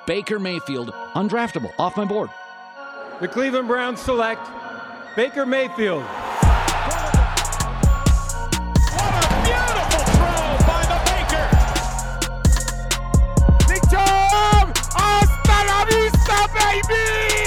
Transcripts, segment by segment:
Baker Mayfield, undraftable, off my board. The Cleveland Browns select Baker Mayfield. What a beautiful throw by the Baker. Big Tom! Hasta la vista, baby!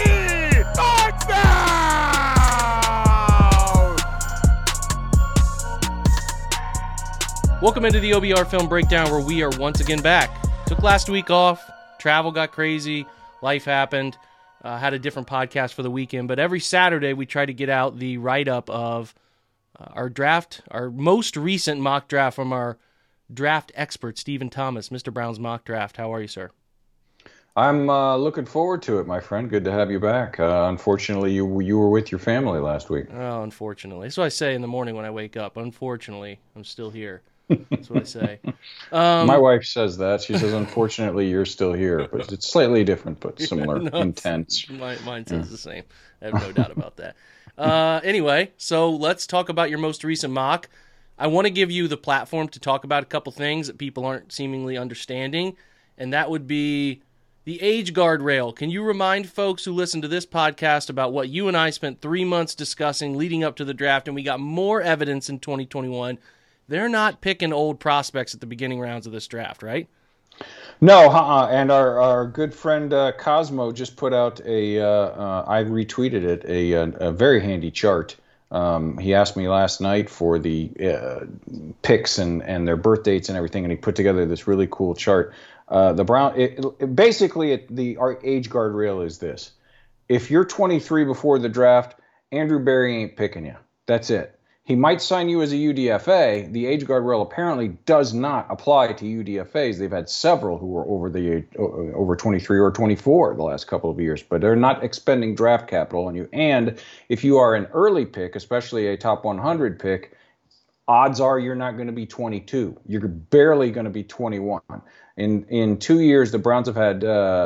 Touchdown! Welcome into the OBR Film Breakdown, where we are once again back. Took last week off. Travel got crazy. Life happened. Had a different podcast for the weekend. But every Saturday, we try to get out the write-up of our draft, our most recent mock draft from our draft expert, Stephen Thomas, Mr. Brown's Mock Draft. How are you, sir? I'm looking forward to it, my friend. Good to have you back. Unfortunately, you were with your family last week. Oh, unfortunately. That's what I say in the morning when I wake up. Unfortunately, I'm still here. That's what I say. My wife says that. She says, unfortunately, you're still here. But it's slightly different, but similar intent. Mine says the same. I have no doubt about that. Anyway, so let's talk about your most recent mock. I want to give you the platform to talk about a couple things that people aren't seemingly understanding, and that would be the age guardrail. Can you remind folks who listen to this podcast about what you and I spent 3 months discussing leading up to the draft, and we got more evidence in 2021. They're not picking old prospects at the beginning rounds of this draft, right? No, and our good friend Cosmo just put out I retweeted it, a very handy chart. He asked me last night for the picks and their birth dates and everything, and he put together this really cool chart. Our age guardrail is this. If you're 23 before the draft, Andrew Berry ain't picking you. That's it. He might sign you as a UDFA. The age guardrail apparently does not apply to UDFAs. They've had several who were over 23 or 24 the last couple of years, but they're not expending draft capital on you. And if you are an early pick, especially a top 100 pick, odds are you're not going to be 22. You're barely going to be 21. In 2 years, the Browns have had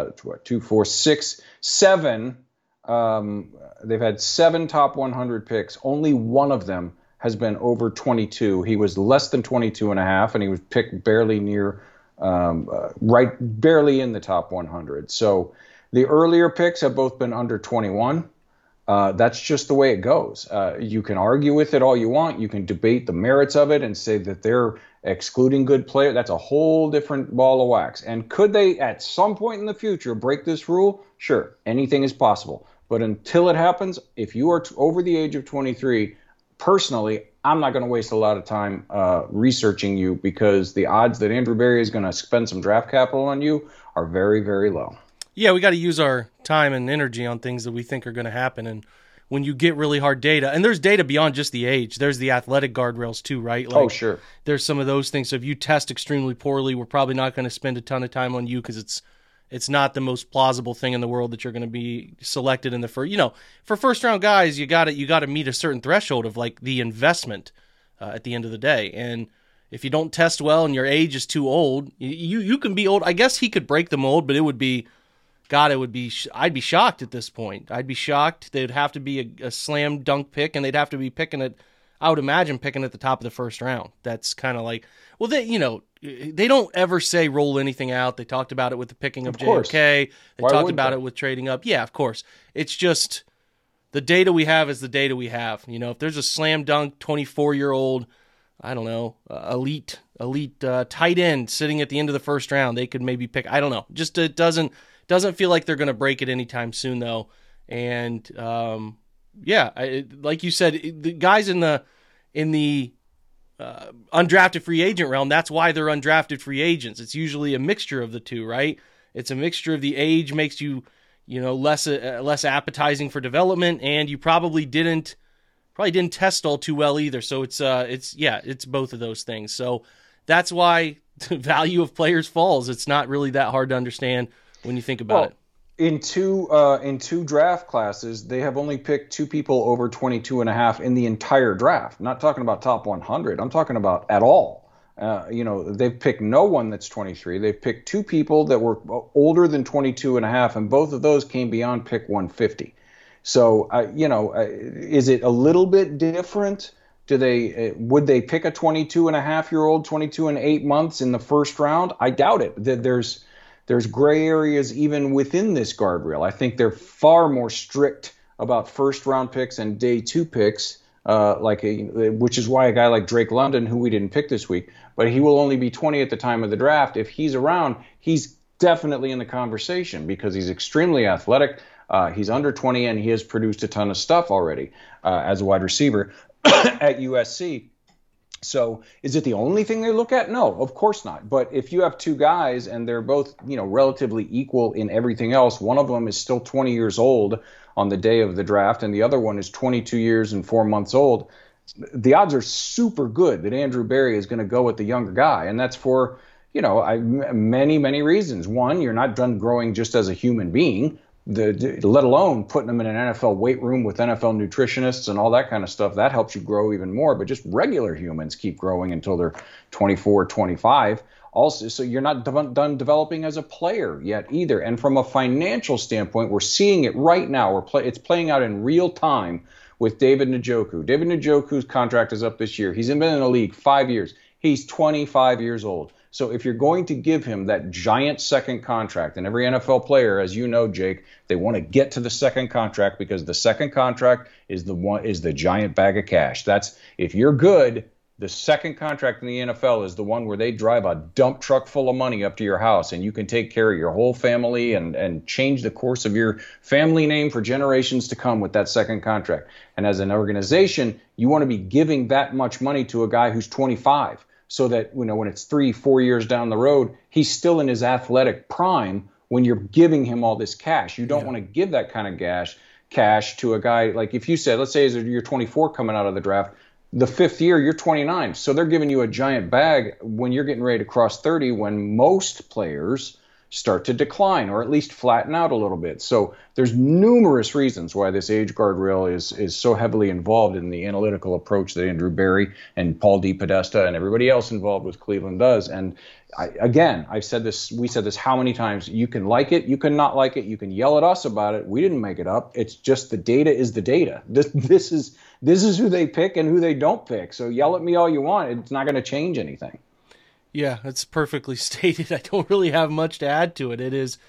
7. They've had 7 top 100 picks. Only one of them has been over 22. He was less than 22 and a half, and he was picked barely near, barely in the top 100. So the earlier picks have both been under 21. That's just the way it goes. You can argue with it all you want. You can debate the merits of it and say that they're excluding good players. That's a whole different ball of wax. And could they, at some point in the future, break this rule? Sure, anything is possible. But until it happens, if you are over the age of 23, personally, I'm not going to waste a lot of time researching you, because the odds that Andrew Berry is going to spend some draft capital on you are very, very low. Yeah, we got to use our time and energy on things that we think are going to happen. And when you get really hard data, and there's data beyond just the age, there's the athletic guardrails too, right? Like, oh, sure. There's some of those things. So if you test extremely poorly, we're probably not going to spend a ton of time on you, because it's not the most plausible thing in the world that you're going to be selected in the first. For first round guys, you got to meet a certain threshold of like the investment at the end of the day. And if you don't test well and your age is too old, you can be old. I guess he could break the mold, but I'd be shocked at this point. I'd be shocked. They'd have to be a slam dunk pick, and they'd have to be picking it. I would imagine picking at the top of the first round. That's kind of like, well, they don't ever say roll anything out. They talked about it with the picking of JOK. They talked about it with trading up. Yeah, of course. It's just the data we have is the data we have. If there's a slam dunk 24-year-old, I don't know, elite tight end sitting at the end of the first round, they could maybe pick. I don't know. Just it doesn't feel like they're going to break it anytime soon, though. And like you said, the guys in the undrafted free agent realm, that's why they're undrafted free agents. It's usually a mixture of the two, right? It's a mixture of the age makes you, less appetizing for development, and you probably didn't test all too well either. So it's both of those things. So that's why the value of players falls. It's not really that hard to understand when you think about it. In two draft classes, they have only picked 2 people over 22 and a half in the entire draft. I'm not talking about top 100. I'm talking about at all. They've picked no one that's 23. They've picked 2 people that were older than 22 and a half, and both of those came beyond pick 150. So, is it a little bit different? Would they pick a 22 and a half year old, 22 and 8 months in the first round? I doubt it. there's gray areas even within this guardrail. I think they're far more strict about first-round picks and day 2 picks, which is why a guy like Drake London, who we didn't pick this week, but he will only be 20 at the time of the draft. If he's around, he's definitely in the conversation because he's extremely athletic. He's under 20, and he has produced a ton of stuff already as a wide receiver at USC. So is it the only thing they look at? No, of course not. But if you have 2 guys and they're both, relatively equal in everything else, one of them is still 20 years old on the day of the draft, and the other one is 22 years and 4 months old, the odds are super good that Andrew Berry is going to go with the younger guy. And that's for, many, many reasons. One, you're not done growing just as a human being, let alone putting them in an NFL weight room with NFL nutritionists and all that kind of stuff. That helps you grow even more. But just regular humans keep growing until they're 24, 25. Also, so you're not done developing as a player yet either. And from a financial standpoint, we're seeing it right now. It's playing out in real time with David Njoku. David Njoku's contract is up this year. He's been in the league 5 years. He's 25 years old. So if you're going to give him that giant second contract, and every NFL player, as you know, Jake, they want to get to the second contract because the second contract is the giant bag of cash. That's, if you're good, the second contract in the NFL is the one where they drive a dump truck full of money up to your house, and you can take care of your whole family and change the course of your family name for generations to come with that second contract. And as an organization, you want to be giving that much money to a guy who's 25. So that, when it's 3-4 years down the road, he's still in his athletic prime when you're giving him all this cash. You don't want to give that kind of cash to a guy. Like if you said, let's say you're 24 coming out of the draft, the 5th year, you're 29. So they're giving you a giant bag when you're getting ready to cross 30, when most players start to decline or at least flatten out a little bit. So there's numerous reasons why this age guardrail is so heavily involved in the analytical approach that Andrew Berry and Paul DePodesta and everybody else involved with Cleveland does. And we said this how many times? You can like it, you can not like it, you can yell at us about it. We didn't make it up. It's just the data is the data. This is who they pick and who they don't pick. So yell at me all you want. It's not going to change anything. Yeah, that's perfectly stated. I don't really have much to add to it.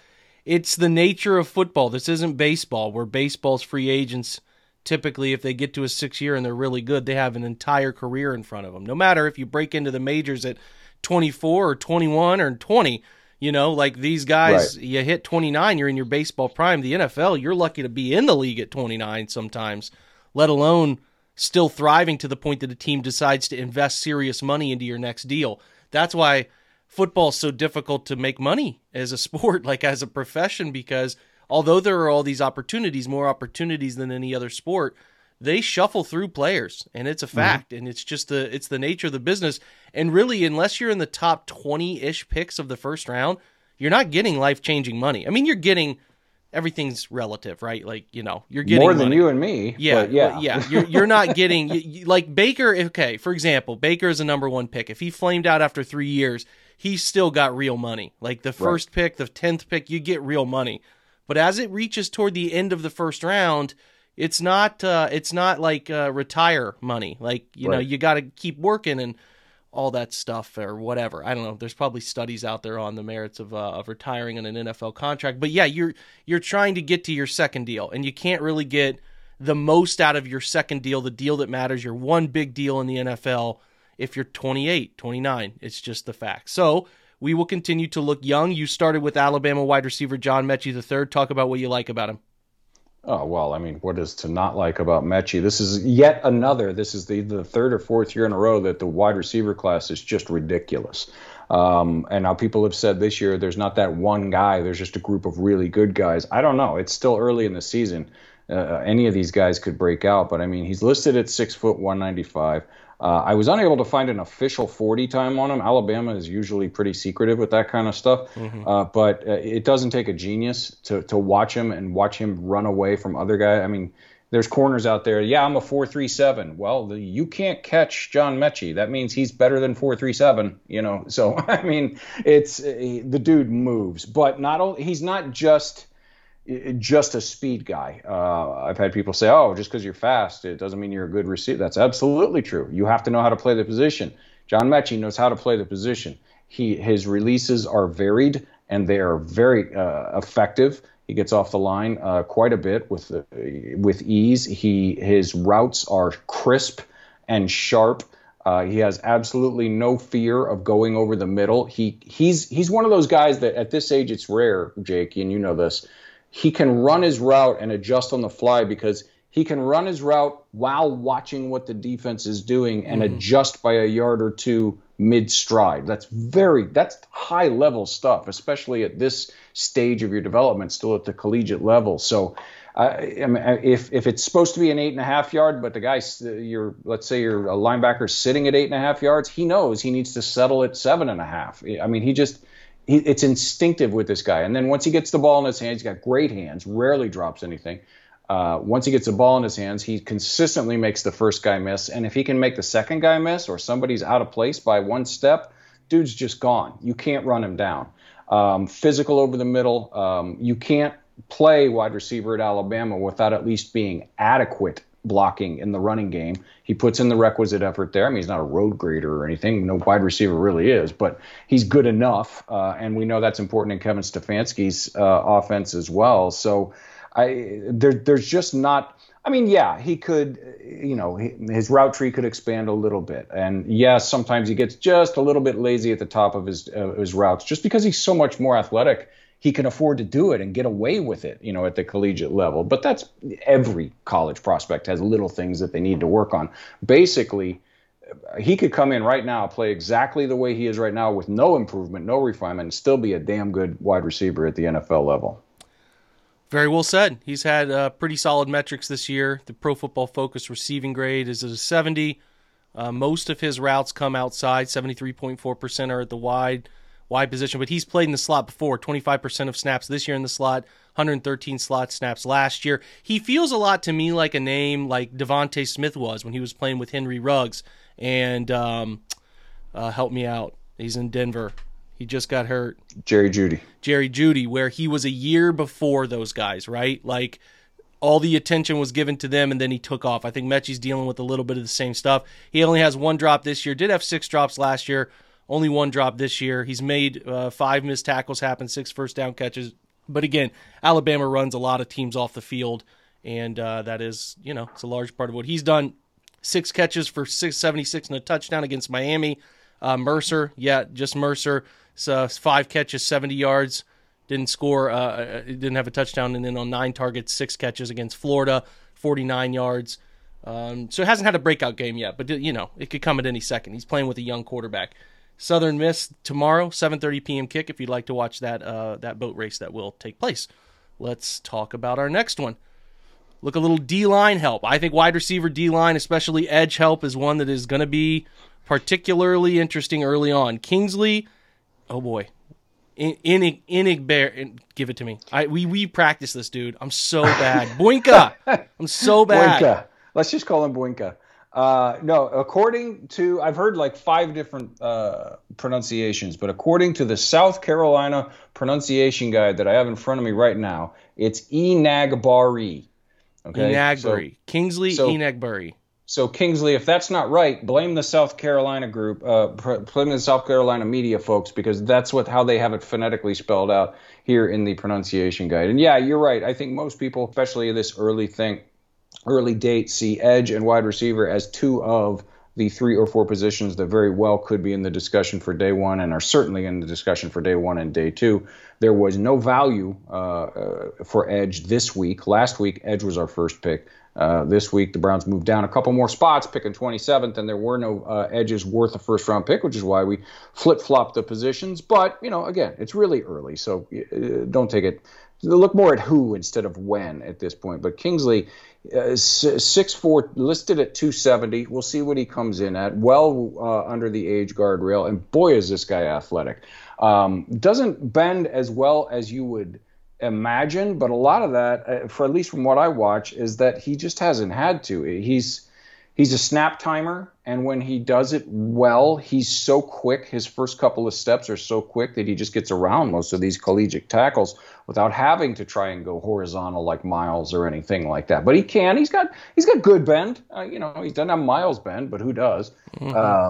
It's the nature of football. This isn't baseball, where baseball's free agents, typically, if they get to a 6th year and they're really good, they have an entire career in front of them. No matter if you break into the majors at 24 or 21 or 20, like these guys, right. You hit 29, you're in your baseball prime. The NFL, you're lucky to be in the league at 29 sometimes, let alone still thriving to the point that a team decides to invest serious money into your next deal. That's why football is so difficult to make money as a sport, like as a profession, because although there are all these opportunities, more opportunities than any other sport, they shuffle through players, and it's a fact, and it's just it's the nature of the business. And really, unless you're in the top 20-ish picks of the first round, you're not getting life-changing money. I mean, you're getting everything's relative, right? Like, you're getting more than money. You and me. Yeah, but yeah. Well, yeah. You're not getting like Baker. Okay, for example, Baker is a number 1 pick. If he flamed out after 3 years, he's still got real money. Like the first pick, the 10th pick, you get real money. But as it reaches toward the end of the first round, it's not like retire money. Like you got to keep working and all that stuff or whatever. I don't know. There's probably studies out there on the merits of retiring in an NFL contract. But yeah, you're trying to get to your second deal, and you can't really get the most out of your second deal, the deal that matters, your one big deal in the NFL, if you're 28, 29. It's just the fact. So we will continue to look young. You started with Alabama wide receiver John Mechie III. Talk about what you like about him. Oh, well, I mean, what is to not like about Mechie? This is yet another. This is the 3rd or 4th year in a row that the wide receiver class is just ridiculous. And now people have said this year there's not that one guy. There's just a group of really good guys. I don't know. It's still early in the season. Any of these guys could break out. But, I mean, he's listed at 6 foot 195. I was unable to find an official 40 time on him. Alabama is usually pretty secretive with that kind of stuff. But it doesn't take a genius to watch him and watch him run away from other guys. I mean, there's corners out there. Yeah, I'm a 4.37. Well, you can't catch John Mechie. That means he's better than 4.37. So, I mean, it's the dude moves. But he's not just a speed guy. I've had people say, oh, just because you're fast, it doesn't mean you're a good receiver. That's absolutely true. You have to know how to play the position. John Mechie knows how to play the position. His releases are varied and they are very effective. He gets off the line quite a bit with ease. His routes are crisp and sharp. He has absolutely no fear of going over the middle. He's one of those guys that at this age it's rare, Jake, and you know this. He can run his route and adjust on the fly because he can run his route while watching what the defense is doing and adjust by a yard or two mid-stride. That's high level stuff, especially at this stage of your development, still at the collegiate level. So I mean, if it's supposed to be an 8.5 yard, but the guy, let's say your linebacker sitting at 8.5 yards, he knows he needs to settle at 7.5. I mean, it's instinctive with this guy. And then once he gets the ball in his hands, he's got great hands, rarely drops anything. Once he gets the ball in his hands, he consistently makes the first guy miss. And if he can make the second guy miss or somebody's out of place by one step, dude's just gone. You can't run him down. Physical over the middle. You can't play wide receiver at Alabama without at least being adequate blocking in the running game. He puts in the requisite effort there. I mean, he's not a road grader or anything. No wide receiver really is, but he's good enough. And we know that's important in Kevin Stefanski's offense as well. So there's just not, I mean, yeah, he could, his route tree could expand a little bit. And yes, sometimes he gets just a little bit lazy at the top of his routes just because he's so much more athletic. He can afford to do it and get away with it, at the collegiate level. But that's every college prospect has little things that they need to work on. Basically, he could come in right now, play exactly the way he is right now with no improvement, no refinement, and still be a damn good wide receiver at the NFL level. Very well said. He's had pretty solid metrics this year. The Pro Football Focus receiving grade is at a 70. Most of his routes come outside. 73.4% are at the wide position, but he's played in the slot before. 25% of snaps this year in the slot, 113 slot snaps last year. He feels a lot to me like a name like Devontae Smith was when he was playing with Henry Ruggs. And help me out. He's in Denver. He just got hurt. Jerry Jeudy, where he was a year before those guys, right? Like all the attention was given to them, and then he took off. I think Mechie's dealing with a little bit of the same stuff. He only has one drop this year. Did have 6 drops last year. Only one drop this year. He's made 5 missed tackles happen, 6 first down catches. But again, Alabama runs a lot of teams off the field, and that is, it's a large part of what he's done. 6 catches for 676 and a touchdown against Miami. Mercer, just Mercer. So 5 catches, 70 yards. Didn't score, didn't have a touchdown. And then on 9 targets, 6 catches against Florida, 49 yards. So it hasn't had a breakout game yet, but, it could come at any second. He's playing with a young quarterback. Southern Miss tomorrow, 7:30 p.m. kick if you'd like to watch that boat race that will take place. Let's talk about our next one. Look, a little D-line help. I think wide receiver D-line, especially edge help, is one that is going to be particularly interesting early on. Kingsley, oh boy. Bear, give it to me. We practice this, dude. I'm so bad. Boinka. I'm so bad. Boinka. Let's just call him Boinka. No, according to, I've heard like 5 different pronunciations, but according to the South Carolina pronunciation guide that I have in front of me right now, it's Enagbare. Okay? Enagbare. Kingsley Enagbare. So Kingsley, if that's not right, blame the South Carolina group, blame the South Carolina media folks, because that's how they have it phonetically spelled out here in the pronunciation guide. And yeah, you're right. I think most people, especially this early date, see edge and wide receiver as 2 of the 3 or 4 positions that very well could be in the discussion for day 1 and are certainly in the discussion for day 1 and day 2. There was no value for edge this week. Last week, edge was our first pick. This week, the Browns moved down a couple more spots, picking 27th, and there were no edges worth a first-round pick, which is why we flip-flopped the positions. But, again, it's really early, so don't take it. Look more at who instead of when at this point. But Kingsley, 6'4", listed at 270. We'll see what he comes in at. Well under the age guardrail, and boy, is this guy athletic. Doesn't bend as well as you would imagine, but a lot of that, for at least from what I watch, is that he just hasn't had to. He's a snap timer, and when he does it well, he's so quick. His first couple of steps are so quick that he just gets around most of these collegiate tackles without having to try and go horizontal like Miles or anything like that. But he can. He's got good bend. He doesn't have Miles bend, but who does? Mm-hmm.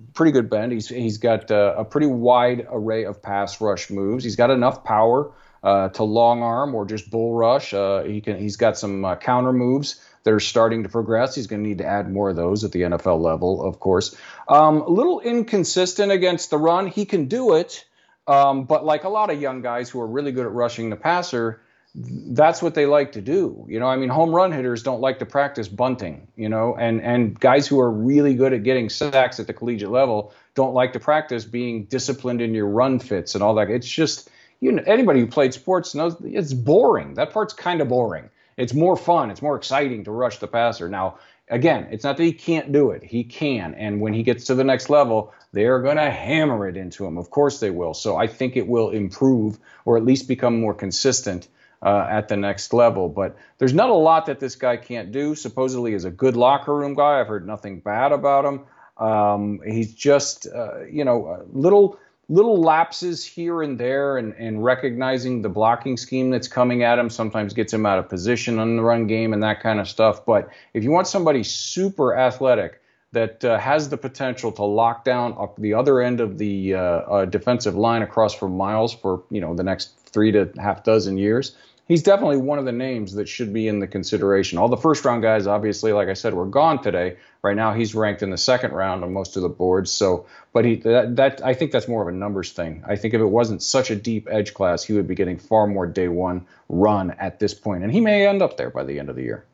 pretty good bend. He's got a pretty wide array of pass rush moves. He's got enough power to long arm or just bull rush. He's got some counter moves that are starting to progress. He's going to need to add more of those at the NFL level, of course. A little inconsistent against the run. He can do it, but like a lot of young guys who are really good at rushing the passer, that's what they like to do. Home run hitters don't like to practice bunting, and guys who are really good at getting sacks at the collegiate level don't like to practice being disciplined in your run fits and all that. It's just, anybody who played sports knows it's boring. That part's kind of boring. It's more fun. It's more exciting to rush the passer. Now, again, it's not that he can't do it. He can. And when he gets to the next level, they're going to hammer it into him. Of course they will. So I think it will improve or at least become more consistent at the next level. But there's not a lot that this guy can't do. Supposedly he's a good locker room guy. I've heard nothing bad about him. He's just, little lapses here and there and recognizing the blocking scheme that's coming at him sometimes gets him out of position on the run game and that kind of stuff. But if you want somebody super athletic that has the potential to lock down up the other end of the defensive line across from Miles for, the next 3 to half dozen years, he's definitely one of the names that should be in the consideration. All the first-round guys, obviously, like I said, were gone today. Right now, he's ranked in the second round on most of the boards. So, but I think that's more of a numbers thing. I think if it wasn't such a deep edge class, he would be getting far more day one run at this point, and he may end up there by the end of the year.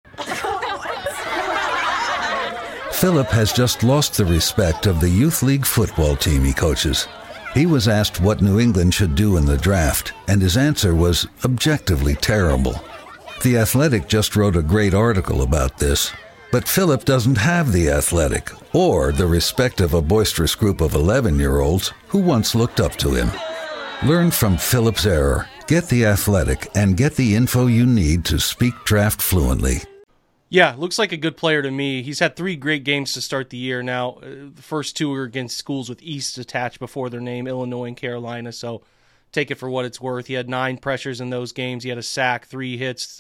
Philip has just lost the respect of the youth league football team he coaches. He was asked what New England should do in the draft, and his answer was objectively terrible. The Athletic just wrote a great article about this, but Philip doesn't have the Athletic or the respect of a boisterous group of 11-year-olds who once looked up to him. Learn from Philip's error, get the Athletic, and get the info you need to speak draft fluently. Yeah, looks like a good player to me. He's had 3 great games to start the year. Now, the first 2 were against schools with East attached before their name, Illinois and Carolina, so take it for what it's worth. He had 9 pressures in those games. He had a sack, 4 hits,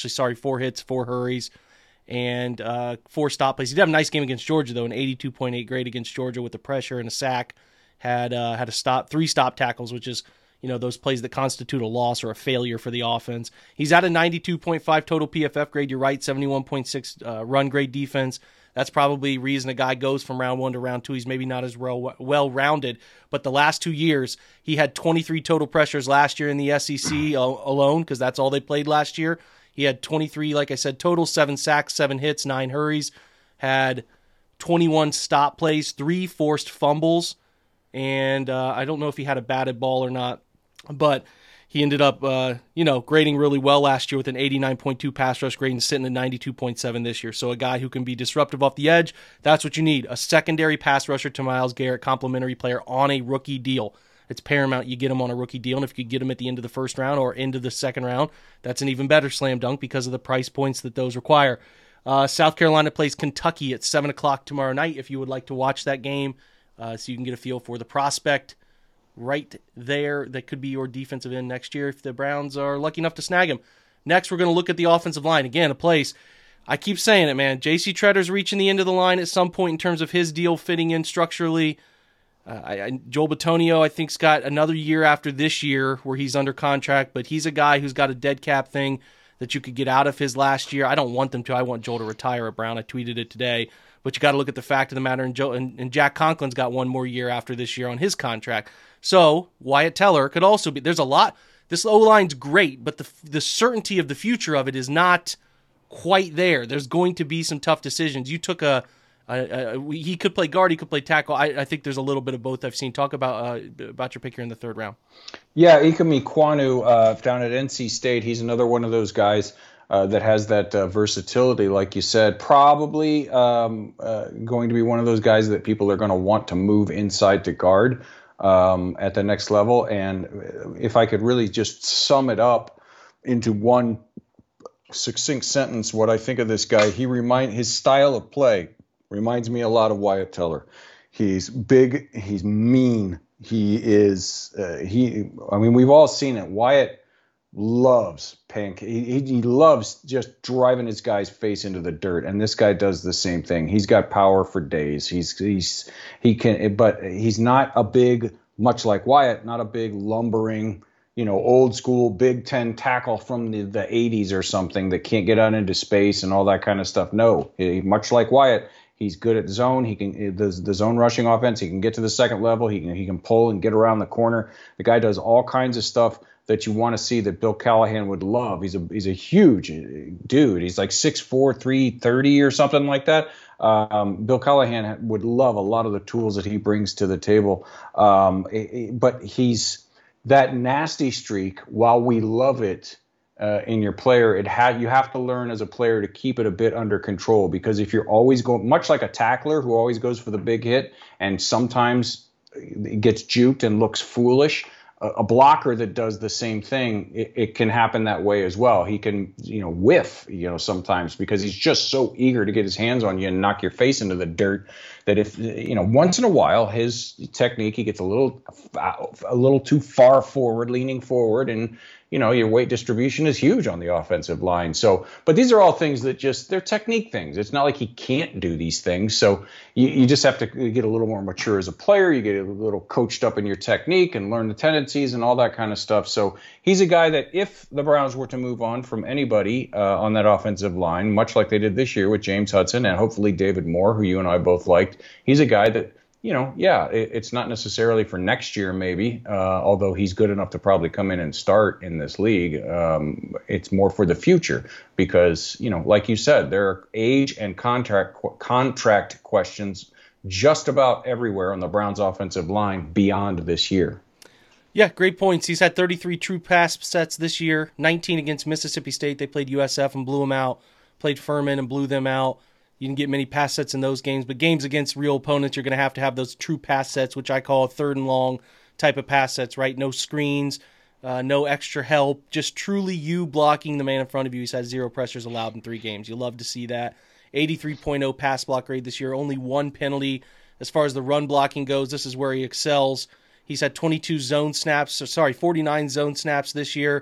4 hurries, and 4 stop plays. He did have a nice game against Georgia, though, an 82.8 grade against Georgia with a pressure and a sack. Had a stop, 3 stop tackles, which is those plays that constitute a loss or a failure for the offense. He's at a 92.5 total PFF grade. You're right, 71.6 run grade defense. That's probably the reason a guy goes from round 1 to round 2. He's maybe not as well-rounded, but the last 2 years, he had 23 total pressures last year in the SEC alone, because that's all they played last year. He had 23, like I said, total, 7 sacks, 7 hits, 9 hurries, had 21 stop plays, 3 forced fumbles, and I don't know if he had a batted ball or not, but he ended up, grading really well last year with an 89.2 pass rush grade and sitting at 92.7 this year. So a guy who can be disruptive off the edge, that's what you need. A secondary pass rusher to Myles Garrett, complimentary player on a rookie deal. It's paramount you get him on a rookie deal, and if you get him at the end of the first round or into the second round, that's an even better slam dunk because of the price points that those require. South Carolina plays Kentucky at 7 o'clock tomorrow night if you would like to watch that game, so you can get a feel for the prospect right there that could be your defensive end next year if the Browns are lucky enough to snag him. Next, we're going to look at the offensive line. Again, a place, I keep saying it, man, J.C. Tretter's reaching the end of the line at some point in terms of his deal fitting in structurally. Joel Bitonio, I think, has got another year after this year where he's under contract, but he's a guy who's got a dead cap thing that you could get out of his last year. I don't want them to. I want Joel to retire at Brown. I tweeted it today. But you got to look at the fact of the matter, and Jack Conklin's got one more year after this year on his contract. So Wyatt Teller could also be. There's a lot. This O-line's great, but the certainty of the future of it is not quite there. There's going to be some tough decisions. You took he could play guard, he could play tackle. I think there's a little bit of both I've seen. Talk about your pick here in the third round. Yeah, Ikem Ekwonu down at NC State. He's another one of those guys that has that versatility, like you said. Probably going to be one of those guys that people are going to want to move inside to guard at the next level. And if I could really just sum it up into one succinct sentence, what I think of this guy, his style of play reminds me a lot of Wyatt Teller. He's big, he's mean, we've all seen it. Wyatt loves he loves just driving his guy's face into the dirt, and this guy does the same thing. He's got power for days. He can, but he's not a big, much like Wyatt, not a big lumbering, old school Big Ten tackle from the 80s or something that can't get out into space and all that kind of stuff. No, much like Wyatt, he's good at zone. He can the zone rushing offense. He can get to the second level. He can pull and get around the corner. The guy does all kinds of stuff that you want to see that Bill Callahan would love. He's a huge dude. He's like 6'4", 330 or something like that. Bill Callahan would love a lot of the tools that he brings to the table. But he's that nasty streak. While we love it in your player, you have to learn as a player to keep it a bit under control, because if you're always going, much like a tackler who always goes for the big hit and sometimes gets juked and looks foolish, a blocker that does the same thing, it can happen that way as well. He can, whiff, sometimes, because he's just so eager to get his hands on you and knock your face into the dirt that if, once in a while, his technique, he gets a little too far forward, leaning forward, and your weight distribution is huge on the offensive line. So, but these are all things that they're technique things. It's not like he can't do these things. So you just have to get a little more mature as a player. You get a little coached up in your technique and learn the tendencies and all that kind of stuff. So he's a guy that if the Browns were to move on from anybody on that offensive line, much like they did this year with James Hudson and hopefully David Moore, who you and I both liked, he's a guy that, it's not necessarily for next year, maybe, although he's good enough to probably come in and start in this league. It's more for the future because, like you said, there are age and contract questions just about everywhere on the Browns offensive line beyond this year. Yeah, great points. He's had 33 true pass sets this year, 19 against Mississippi State. They played USF and blew them out, played Furman and blew them out. You can get many pass sets in those games, but games against real opponents, you're going to have those true pass sets, which I call third and long type of pass sets, right? No screens, no extra help, just truly you blocking the man in front of you. He's had 0 pressures allowed in 3 games. You love to see that. 83.0 pass block grade this year, only 1 penalty. As far as the run blocking goes, this is where he excels. He's had 49 zone snaps this year.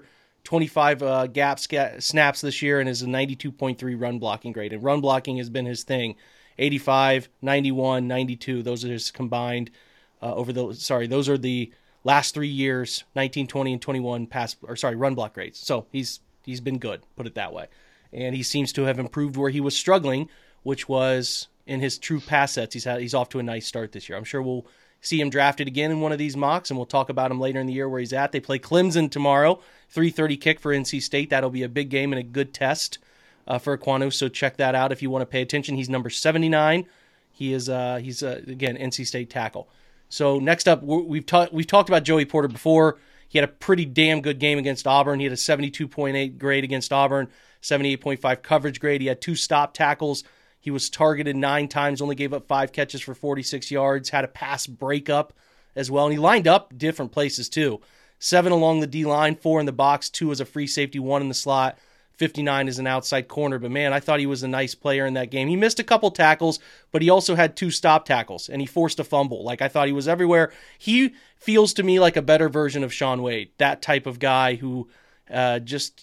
25 gap snaps this year, and is a 92.3 run blocking grade. And run blocking has been his thing. 85, 91, 92. Those are his combined those are the last 3 years, 19, 20, and 21 run block grades. So he's been good, put it that way. And he seems to have improved where he was struggling, which was in his true pass sets. He's off to a nice start this year. I'm sure we'll see him drafted again in one of these mocks, and we'll talk about him later in the year where he's at. They play Clemson tomorrow, 3:30 kick for NC State. That'll be a big game and a good test for Ekwonu, so check that out if you want to pay attention. He's number 79. He's again, NC State tackle. So next up, we've talked about Joey Porter before. He had a pretty damn good game against Auburn. He had a 72.8 grade against Auburn, 78.5 coverage grade. He had 2 stop tackles. He was targeted 9 times, only gave up 5 catches for 46 yards, had a pass breakup as well. And he lined up different places too. 7 along the D-line, 4 in the box, 2 as a free safety, 1 in the slot, 59 as an outside corner. But man, I thought he was a nice player in that game. He missed a couple tackles, but he also had 2 stop tackles, and he forced a fumble. I thought he was everywhere. He feels to me like a better version of Shaun Wade, that type of guy who just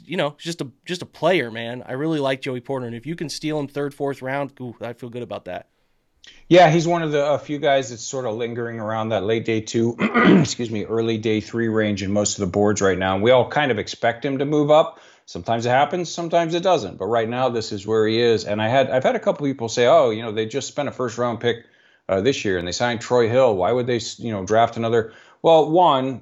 a player, man. I really like Joey Porter, and if you can steal him 3rd, 4th round, I feel good about that. Yeah, he's one of the few guys that's sort of lingering around that late day 2, early day 3 range in most of the boards right now. And we all kind of expect him to move up. Sometimes it happens, sometimes it doesn't. But right now, this is where he is. And I've had a couple people say, they just spent a 1st round pick this year and they signed Troy Hill. Why would they, draft another? Well, one,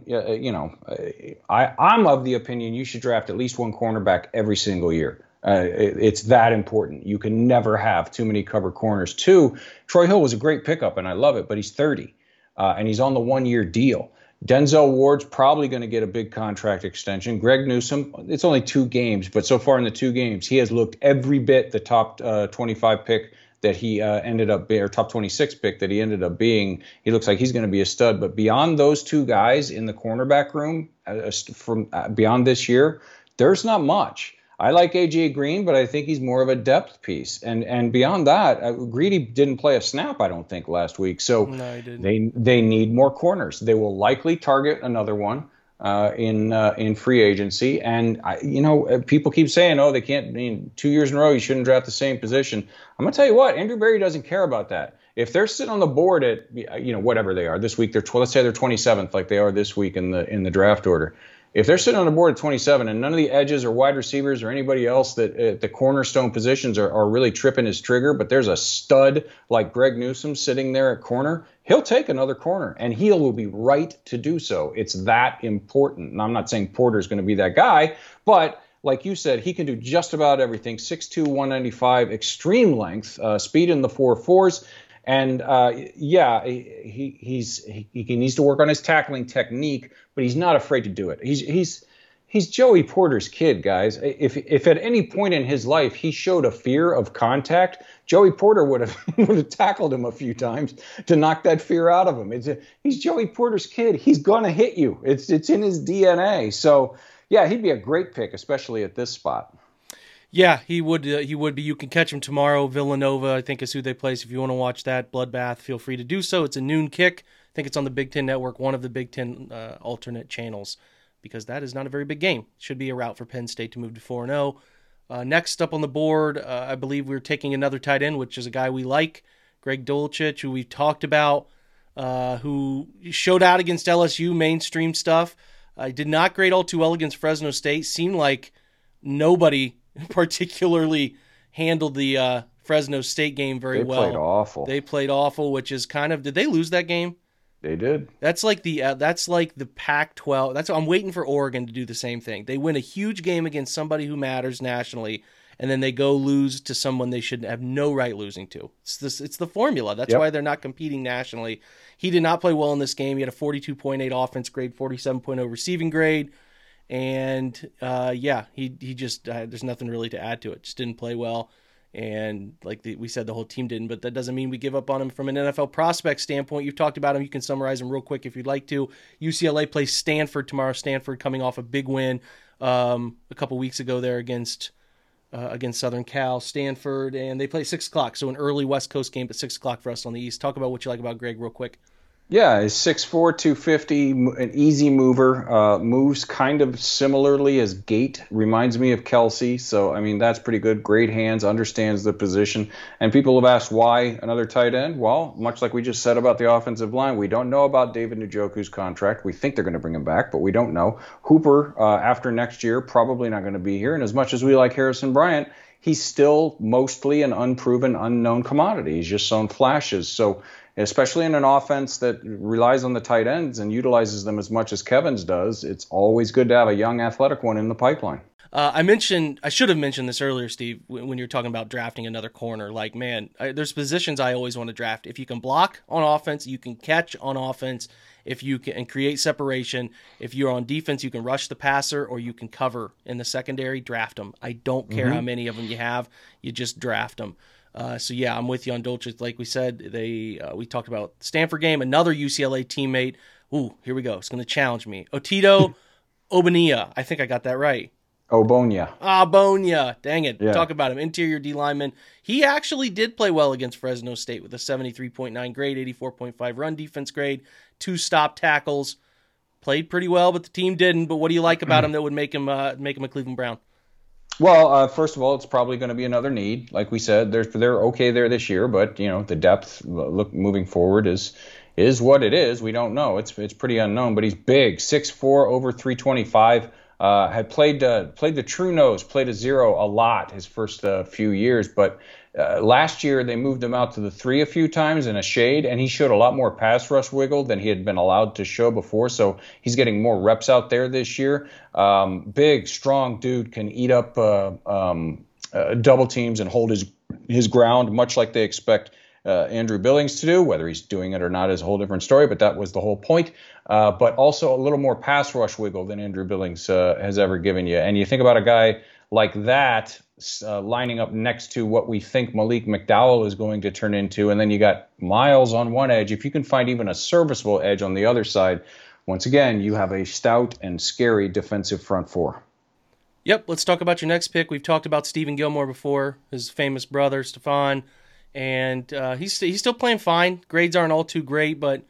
I'm of the opinion you should draft at least 1 cornerback every single year. It's that important. You can never have too many cover corners. 2, Troy Hill was a great pickup, and I love it, but he's 30, and he's on the 1-year deal. Denzel Ward's probably going to get a big contract extension. Greg Newsome, it's only 2 games, but so far in the 2 games, he has looked every bit the top 25 pick that he ended up being, or top 26 pick that he ended up being. He looks like he's going to be a stud. But beyond those 2 guys in the cornerback room, from beyond this year, there's not much. I like A.J. Green, but I think he's more of a depth piece. And beyond that, Greedy didn't play a snap, I don't think, last week. So no, he didn't. They need more corners. They will likely target another one. in free agency. And people keep saying, oh, they can't. 2 years in a row, you shouldn't draft the same position. I'm gonna tell you what, Andrew Berry doesn't care about that. If they're sitting on the board at whatever they are this week, let's say they're 27th, like they are this week in the draft order. If they're sitting on the board at 27 and none of the edges or wide receivers or anybody else that at the cornerstone positions are really tripping his trigger, but there's a stud like Greg Newsome sitting there at corner, he'll take another corner, and he will be right to do so. It's that important. And I'm not saying Porter's going to be that guy, but like you said, he can do just about everything. 6'2", 195, extreme length, speed in the 4.4s. And he needs to work on his tackling technique, but he's not afraid to do it. He's Joey Porter's kid, guys. If at any point in his life he showed a fear of contact, Joey Porter would have tackled him a few times to knock that fear out of him. He's Joey Porter's kid. He's gonna hit you. It's in his DNA. So yeah, he'd be a great pick, especially at this spot. Yeah, he would be. You can catch him tomorrow. Villanova, I think, is who they play. So if you want to watch that bloodbath, feel free to do so. It's a noon kick. I think it's on the Big Ten Network, one of the Big Ten alternate channels, because that is not a very big game. Should be a route for Penn State to move to 4-0. Next up on the board, I believe we're taking another tight end, which is a guy we like, Greg Dulcich, who we've talked about, who showed out against LSU, mainstream stuff. Did not grade all too well against Fresno State. Seemed like nobody particularly handled the Fresno State game very well. They played awful, which is kind of, did they lose that game? They did. That's like the Pac-12. I'm waiting for Oregon to do the same thing. They win a huge game against somebody who matters nationally, and then they go lose to someone they should have no right losing to. It's the formula. That's why they're not competing nationally. He did not play well in this game. He had a 42.8 offense grade, 47.0 receiving grade. And he just there's nothing really to add to it. Just didn't play well, and we said, the whole team didn't. But that doesn't mean we give up on him from an NFL prospect standpoint. You've talked about him. You can summarize him real quick if you'd like to. UCLA plays Stanford tomorrow. Stanford coming off a big win a couple weeks ago there against Southern Cal. Stanford, and they play 6:00, so an early West Coast game, but 6:00 for us on the East. Talk about what you like about Greg real quick. Yeah, he's 6'4", 250, an easy mover, moves kind of similarly as Gate, reminds me of Kelsey. So, I mean, that's pretty good. Great hands, understands the position. And people have asked why another tight end. Well, much like we just said about the offensive line, we don't know about David Njoku's contract. We think they're going to bring him back, but we don't know. Hooper, after next year, probably not going to be here. And as much as we like Harrison Bryant, he's still mostly an unproven, unknown commodity. He's just shown flashes. So, especially in an offense that relies on the tight ends and utilizes them as much as Kevin's does, it's always good to have a young athletic one in the pipeline. I should have mentioned this earlier, Steve, when you were talking about drafting another corner. Like, man, there's positions I always want to draft. If you can block on offense, you can catch on offense, if you can create separation. If you're on defense, you can rush the passer or you can cover in the secondary, draft them. I don't care how many of them you have, you just draft them. So yeah, I'm with you on Dulcich. Like we said, we talked about the Stanford game, another UCLA teammate. Ooh, here we go. It's going to challenge me. Otito Ogbonnia. I think I got that right. Ogbonnia. Dang it. Yeah. Talk about him. Interior D lineman. He actually did play well against Fresno State with a 73.9 grade, 84.5 run defense grade, 2 stop tackles. Played pretty well, but the team didn't. But what do you like about him that would make him a Cleveland Brown? Well, first of all, it's probably going to be another need. Like we said, they're okay there this year, but the depth moving forward is what it is. We don't know. It's pretty unknown. But he's big, 6'4", over 325. Had played the true nose, played a 0 a lot his first few years, but last year they moved him out to the 3 a few times in a shade, and he showed a lot more pass rush wiggle than he had been allowed to show before. So he's getting more reps out there this year. Big, strong dude, can eat up double teams and hold his ground, much like they expect Andrew Billings to do. Whether he's doing it or not is a whole different story, but that was the whole point. But also a little more pass rush wiggle than Andrew Billings has ever given you. And you think about a guy like that lining up next to what we think Malik McDowell is going to turn into, and then you got Miles on one edge. If you can find even a serviceable edge on the other side, once again, you have a stout and scary defensive front four. Yep, let's talk about your next pick. We've talked about Stephen Gilmore before, his famous brother, Stephon, and he's still playing fine. Grades aren't all too great, but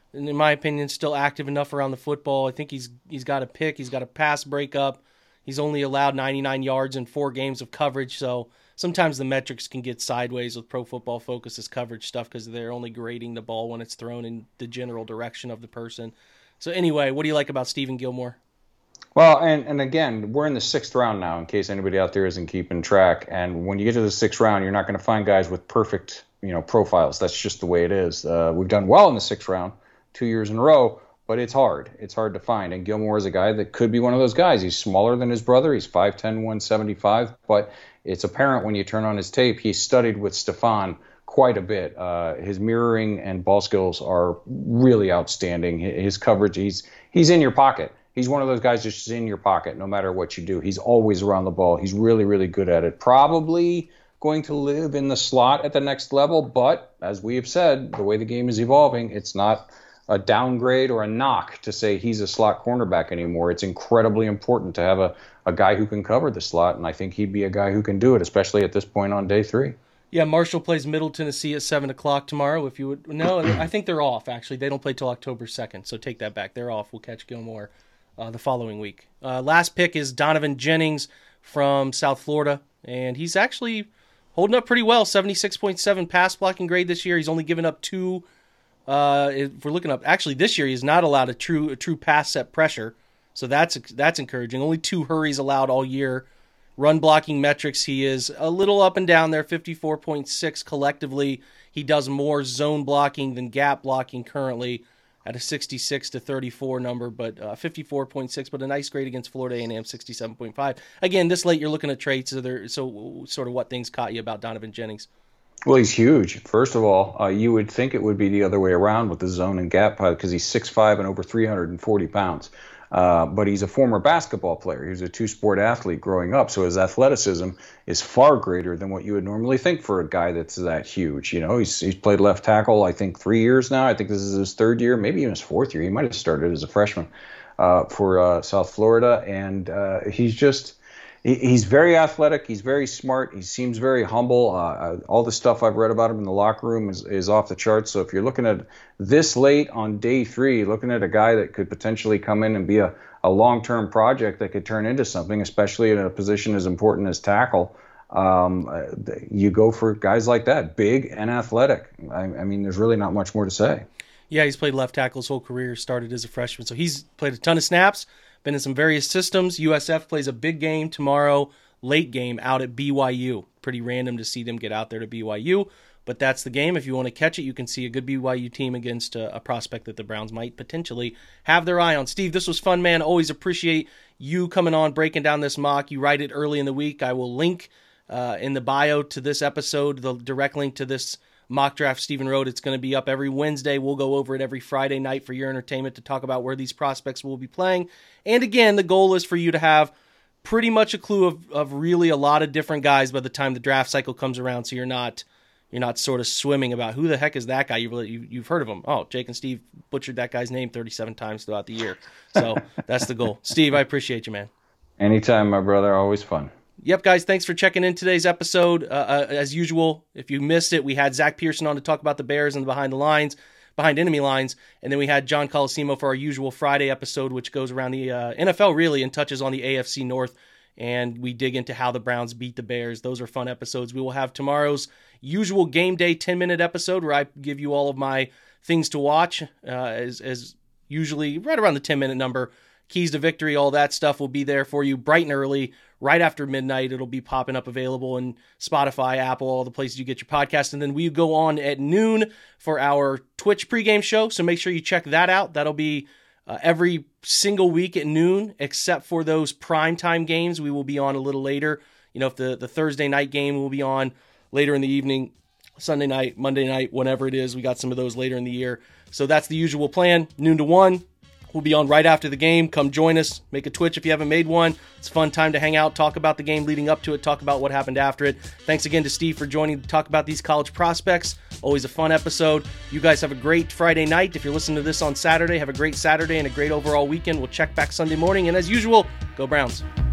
in my opinion, still active enough around the football. I think he's got a pick. He's got a pass breakup. He's only allowed 99 yards in 4 games of coverage, so sometimes the metrics can get sideways with Pro Football Focus's coverage stuff because they're only grading the ball when it's thrown in the general direction of the person. So anyway, what do you like about Stephon Gilmore? Well, and again, we're in the 6th round now, in case anybody out there isn't keeping track. And when you get to the 6th round, you're not going to find guys with perfect, profiles. That's just the way it is. We've done well in the 6th round 2 years in a row, but it's hard. It's hard to find. And Gilmore is a guy that could be one of those guys. He's smaller than his brother. He's 5'10", 175. But it's apparent when you turn on his tape, he studied with Stephon quite a bit. His mirroring and ball skills are really outstanding. His coverage, he's in your pocket. He's one of those guys that's just in your pocket no matter what you do. He's always around the ball. He's really, really good at it. Probably going to live in the slot at the next level, but as we have said, the way the game is evolving, it's not a downgrade or a knock to say he's a slot cornerback anymore. It's incredibly important to have a guy who can cover the slot, and I think he'd be a guy who can do it, especially at this point on day 3. Yeah, Marshall plays Middle Tennessee at 7 o'clock tomorrow. If you would, no, I think they're off, actually. They don't play till October 2nd, so take that back. They're off. We'll catch Gilmore the following week. Last pick is Donovan Jennings from South Florida, and he's actually holding up pretty well. 76.7 pass blocking grade this year. He's only given up 2. If we're looking up, actually this year he's not allowed a true pass set pressure, so that's encouraging. Only 2 hurries allowed all year. Run blocking metrics, he is a little up and down there. 54.6 collectively. He does more zone blocking than gap blocking currently, at a 66-34 number, but 54.6, but a nice grade against Florida A&M, 67.5. Again, this late you're looking at traits, so sort of what things caught you about Donovan Jennings? Well, he's huge. First of all, you would think it would be the other way around with the zone and gap because he's 6'5" and over 340 pounds. But he's a former basketball player. He was a 2-sport athlete growing up, so his athleticism is far greater than what you would normally think for a guy that's that huge. He's played left tackle, I think, 3 years now. I think this is his 3rd year, maybe even his 4th year. He might have started as a freshman for South Florida, and he's very athletic. He's very smart. He seems very humble. All the stuff I've read about him in the locker room is off the charts. So if you're looking at this late on day 3, looking at a guy that could potentially come in and be a long-term project that could turn into something, especially in a position as important as tackle, you go for guys like that, big and athletic. I mean, there's really not much more to say. Yeah, he's played left tackle his whole career, started as a freshman. So he's played a ton of snaps. Been in some various systems. USF plays a big game tomorrow, late game out at BYU. Pretty random to see them get out there to BYU, but that's the game. If you want to catch it, you can see a good BYU team against a prospect that the Browns might potentially have their eye on. Steve, this was fun, man. Always appreciate you coming on, breaking down this mock. You write it early in the week. I will link in the bio to this episode, the direct link to this mock draft Stephen wrote. It's going to be up every Wednesday. We'll go over it every Friday night for your entertainment to talk about where these prospects will be playing. And again, the goal is for you to have pretty much a clue of really a lot of different guys by the time the draft cycle comes around, so you're not sort of swimming about who the heck is that guy. You've heard of him. Oh, Jake and Steve butchered that guy's name 37 times throughout the year. So that's the goal. Steve, I appreciate you, man. Anytime, my brother. Always fun. Yep, guys, thanks for checking in today's episode. As usual, if you missed it, we had Zach Pearson on to talk about the Bears and behind enemy lines, and then we had John Colosimo for our usual Friday episode, which goes around the NFL, really, and touches on the AFC North, and we dig into how the Browns beat the Bears. Those are fun episodes. We will have tomorrow's usual game day 10-minute episode where I give you all of my things to watch, as usually right around the 10-minute number. Keys to victory, all that stuff will be there for you bright and early, right after midnight. It'll be popping up available in Spotify, Apple, all the places you get your podcast. And then we go on at noon for our Twitch pregame show. So make sure you check that out. That'll be every single week at noon, except for those primetime games. We will be on a little later. If the Thursday night game will be on later in the evening, Sunday night, Monday night, whenever it is. We got some of those later in the year. So that's the usual plan, noon to 1. We'll be on right after the game. Come join us. Make a Twitch if you haven't made one. It's a fun time to hang out, talk about the game leading up to it, talk about what happened after it. Thanks again to Steve for joining to talk about these college prospects. Always a fun episode. You guys have a great Friday night. If you're listening to this on Saturday, have a great Saturday and a great overall weekend. We'll check back Sunday morning. And as usual, go Browns.